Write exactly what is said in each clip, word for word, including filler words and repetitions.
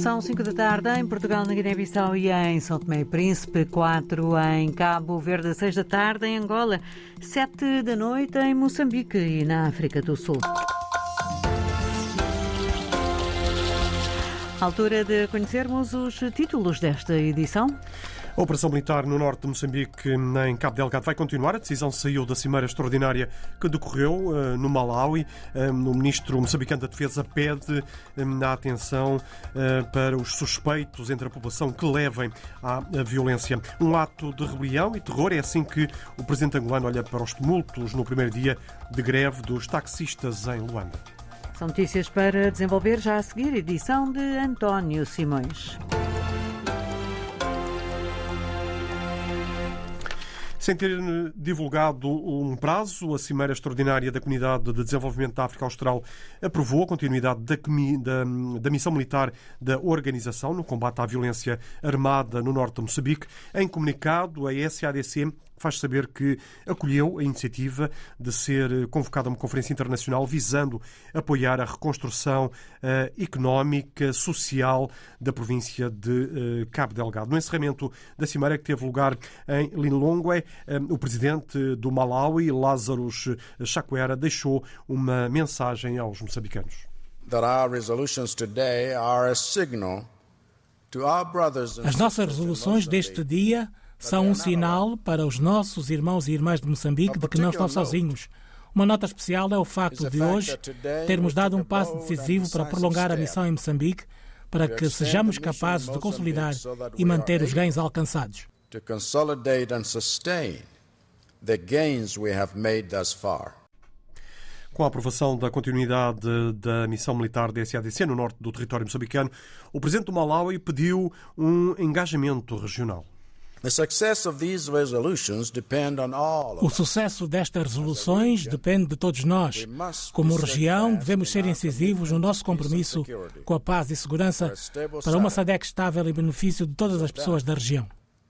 São cinco da tarde em Portugal, na Guiné-Bissau e em São Tomé e Príncipe, quatro em Cabo Verde, seis da tarde em Angola, sete da noite em Moçambique e na África do Sul. Altura de conhecermos os títulos desta edição. A operação militar no norte de Moçambique, em Cabo Delgado, vai continuar. A decisão saiu da cimeira extraordinária que decorreu uh, no Malawi. Uh, o ministro moçambicano da Defesa pede uh, a atenção uh, para os suspeitos entre a população que levem à violência. Um ato de rebelião e terror. É assim que o presidente angolano olha para os tumultos no primeiro dia de greve dos taxistas em Luanda. São notícias para desenvolver já a seguir, edição de António Simões. Sem ter divulgado um prazo, a Cimeira Extraordinária da Comunidade de Desenvolvimento da África Austral aprovou a continuidade da, da, da missão militar da organização no combate à violência armada no norte de Moçambique. Em comunicado, a S A D C faz saber que acolheu a iniciativa de ser convocada uma conferência internacional visando apoiar a reconstrução uh, económica, social da província de uh, Cabo Delgado. No encerramento da cimeira que teve lugar em Lilongwe, um, o presidente do Malawi, Lazarus Chakwera, deixou uma mensagem aos moçambicanos. As nossas resoluções deste dia são um sinal para os nossos irmãos e irmãs de Moçambique de que não estão sozinhos. Uma nota especial é o facto de hoje termos dado um passo decisivo para prolongar a missão em Moçambique, para que sejamos capazes de consolidar e manter os ganhos alcançados. Com a aprovação da continuidade da missão militar da S A D C no norte do território moçambicano, o presidente do Malawi pediu um engajamento regional. O sucesso destas resoluções depende de todos nós. Como região, devemos ser incisivos no nosso compromisso com a paz e segurança para uma S A D C estável em benefício de todas as pessoas da região.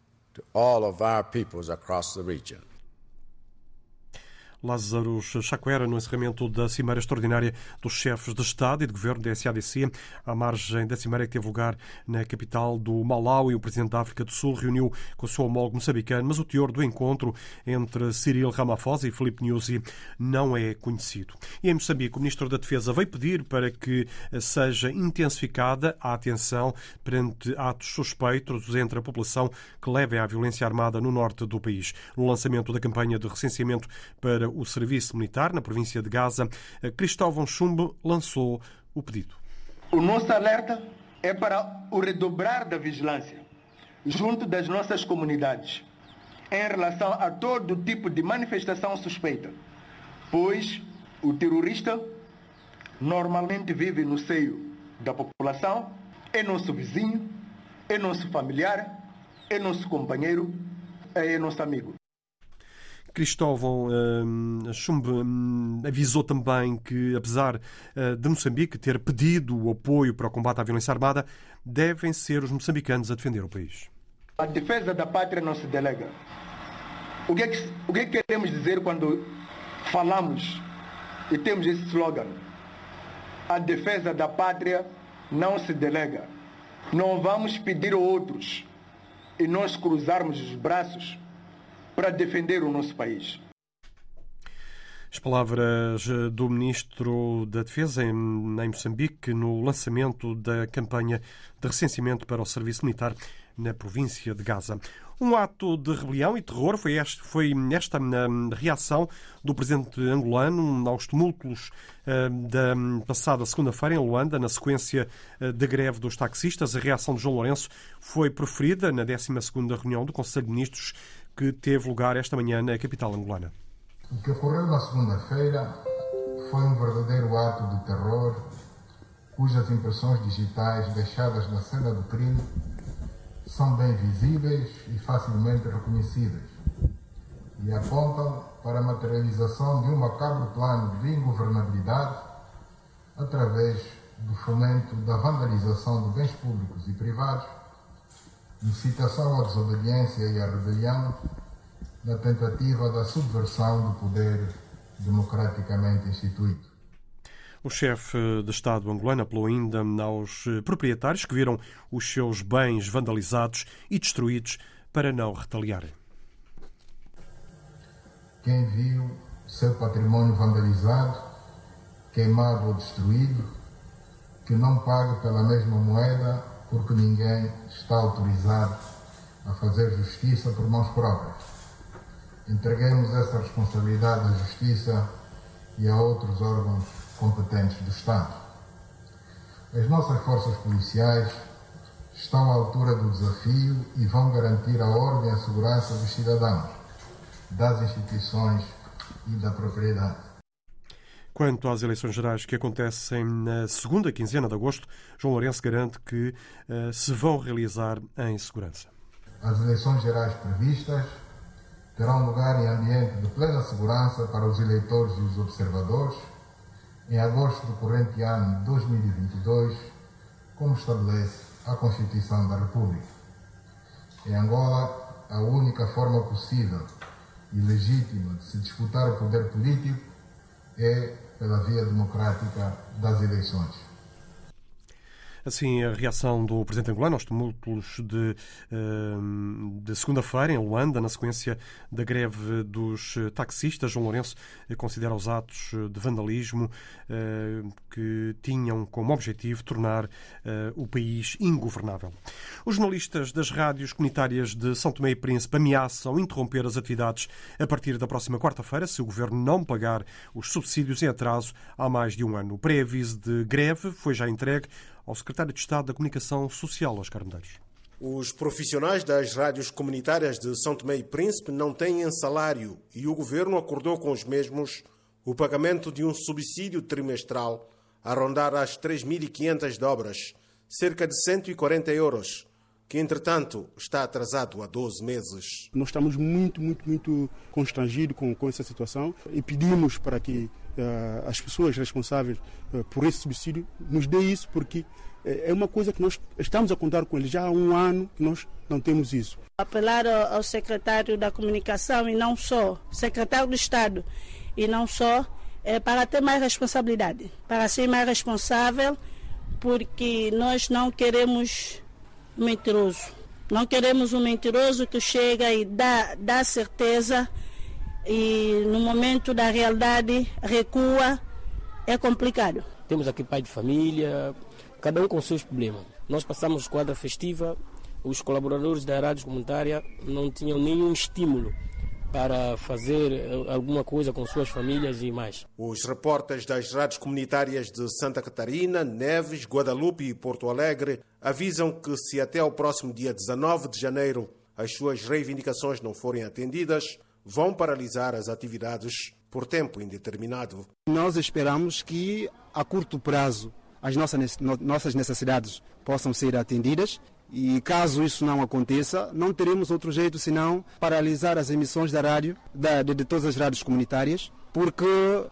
Lazarus Chakwera, no encerramento da Cimeira Extraordinária dos Chefes de Estado e de Governo da S A D C, à margem da Cimeira que teve lugar na capital do Malawi. O Presidente da África do Sul reuniu com o seu homólogo moçambicano, mas o teor do encontro entre Cyril Ramaphosa e Filipe Nyusi não é conhecido. E em Moçambique, o Ministro da Defesa veio pedir para que seja intensificada a atenção perante atos suspeitos entre a população que levem à violência armada no norte do país. No lançamento da campanha de recenseamento para o serviço militar na província de Gaza, Cristóvão Chumbo lançou o pedido. O nosso alerta é para o redobrar da vigilância junto das nossas comunidades em relação a todo tipo de manifestação suspeita, pois o terrorista normalmente vive no seio da população, é nosso vizinho, é nosso familiar, é nosso companheiro, é nosso amigo. Cristóvão uh, Chumbo uh, avisou também que, apesar uh, de Moçambique ter pedido o apoio para o combate à violência armada, devem ser os moçambicanos a defender o país. A defesa da pátria não se delega. O que é que, o que, é que queremos dizer quando falamos e temos esse slogan? A defesa da pátria não se delega. Não vamos pedir a outros e nós cruzarmos os braços para defender o nosso país. As palavras do Ministro da Defesa em Moçambique no lançamento da campanha de recenseamento para o serviço militar na província de Gaza. Um ato de rebelião e terror foi, este, foi esta a reação do presidente angolano aos tumultos uh, da passada segunda-feira em Luanda, na sequência uh, da greve dos taxistas. A reação de João Lourenço foi proferida na décima segunda reunião do Conselho de Ministros que teve lugar esta manhã na capital angolana. O que ocorreu na segunda-feira foi um verdadeiro ato de terror, cujas impressões digitais deixadas na cena do crime são bem visíveis e facilmente reconhecidas e apontam para a materialização de um macabro plano de ingovernabilidade através do fomento da vandalização de bens públicos e privados, incitação à desobediência e à rebelião, na tentativa da subversão do poder democraticamente instituído. O chefe de Estado angolano apelou ainda aos proprietários que viram os seus bens vandalizados e destruídos para não retaliarem. Quem viu seu património vandalizado, queimado ou destruído, que não pague pela mesma moeda, porque ninguém está autorizado a fazer justiça por mãos próprias. Entreguemos essa responsabilidade à Justiça e a outros órgãos competentes do Estado. As nossas forças policiais estão à altura do desafio e vão garantir a ordem e a segurança dos cidadãos, das instituições e da propriedade. Quanto às eleições gerais que acontecem na segunda quinzena de agosto, João Lourenço garante que uh, se vão realizar em segurança. As eleições gerais previstas terão lugar em ambiente de plena segurança para os eleitores e os observadores, em agosto do corrente ano de dois mil e vinte e dois, como estabelece a Constituição da República. Em Angola, a única forma possível e legítima de se disputar o poder político é pela via democrática das eleições. Assim, a reação do presidente angolano aos tumultos de, de segunda-feira em Luanda, na sequência da greve dos taxistas. João Lourenço considera os atos de vandalismo que tinham como objetivo tornar o país ingovernável. Os jornalistas das rádios comunitárias de São Tomé e Príncipe ameaçam interromper as atividades a partir da próxima quarta-feira se o governo não pagar os subsídios em atraso há mais de um ano. O pré-aviso de greve foi já entregue ao secretário de Estado da Comunicação Social, Oscar Medeiros. Os profissionais das rádios comunitárias de São Tomé e Príncipe não têm salário e o governo acordou com os mesmos o pagamento de um subsídio trimestral a rondar as três mil e quinhentas dobras, cerca de cento e quarenta euros, que entretanto está atrasado há doze meses. Nós estamos muito, muito, muito constrangidos com, com essa situação e pedimos para que uh, as pessoas responsáveis uh, por esse subsídio nos dê isso, porque uh, é uma coisa que nós estamos a contar com eles já há um ano que nós não temos isso. Apelar ao, ao secretário da Comunicação e não só, secretário do Estado e não só, é, para ter mais responsabilidade, para ser mais responsável, porque nós não queremos mentiroso. Não queremos um mentiroso que chega e dá, dá certeza e no momento da realidade recua. É complicado. Temos aqui pai de família, cada um com seus problemas. Nós passamos quadra festiva, os colaboradores da rádio comunitária não tinham nenhum estímulo para fazer alguma coisa com suas famílias e mais. Os repórteres das rádios comunitárias de Santa Catarina, Neves, Guadalupe e Porto Alegre avisam que se até ao próximo dia dezanove de janeiro as suas reivindicações não forem atendidas, vão paralisar as atividades por tempo indeterminado. Nós esperamos que a curto prazo as nossas necessidades possam ser atendidas. E caso isso não aconteça, não teremos outro jeito senão paralisar as emissões da rádio, da, de, de todas as rádios comunitárias, porque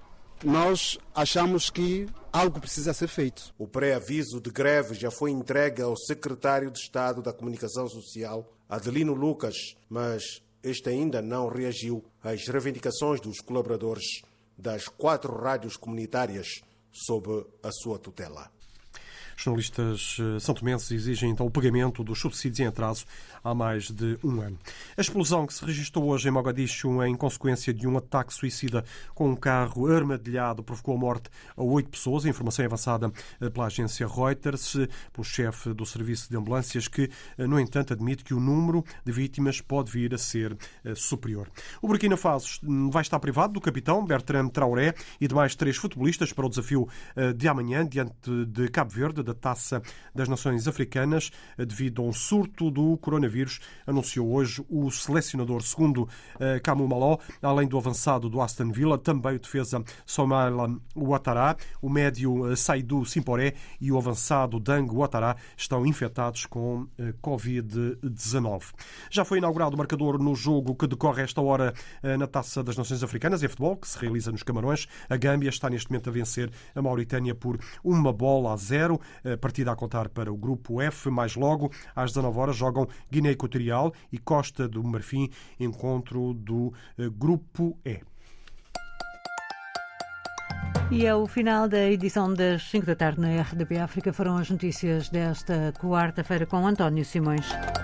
nós achamos que algo precisa ser feito. O pré-aviso de greve já foi entregue ao secretário de Estado da Comunicação Social, Adelino Lucas, mas este ainda não reagiu às reivindicações dos colaboradores das quatro rádios comunitárias sob a sua tutela. Os jornalistas são-tomenses exigem então o pagamento dos subsídios em atraso há mais de um ano. A explosão que se registrou hoje em Mogadiscio em consequência de um ataque suicida com um carro armadilhado provocou a morte a oito pessoas. A informação é avançada pela agência Reuters, pelo chefe do serviço de ambulâncias, que, no entanto, admite que o número de vítimas pode vir a ser superior. O Burkina Faso vai estar privado do capitão Bertrand Traoré e de mais três futebolistas para o desafio de amanhã diante de Cabo Verde, da Taça das Nações Africanas, devido a um surto do coronavírus, anunciou hoje o selecionador. Segundo Camu Maló, além do avançado do Aston Villa, também o defesa Soumaila Ouattara, o médio Saidou Simporé e o avançado Dang Ouattara estão infectados com covid dezanove. Já foi inaugurado o marcador no jogo que decorre a esta hora na Taça das Nações Africanas em futebol, que se realiza nos Camarões. A Gâmbia está neste momento a vencer a Mauritânia por uma bola a zero. A partida a contar para o grupo F. Mais logo, às dezanove horas, jogam Guiné Equatorial e Costa do Marfim, encontro do grupo E. E é o final da edição das cinco da tarde na R D P África. Foram as notícias desta quarta-feira com António Simões.